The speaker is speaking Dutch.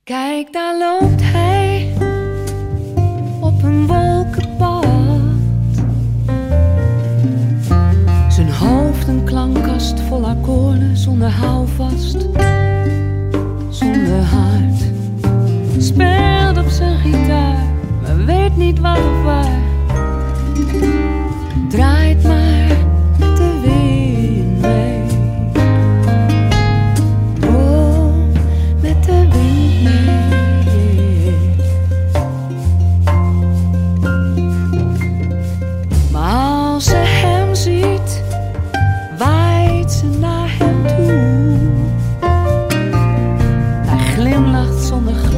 Kijk, daar loopt hij op een wolkenpad. Zijn hoofd een klankkast vol akkoorden zonder houvast, zonder hart. Speelt op zijn gitaar, maar weet niet wat of waar. Draait maar met de wind mee. Oh, met de wind mee. Maar als ze hem ziet, waait ze naar hem toe. Hij glimlacht zonder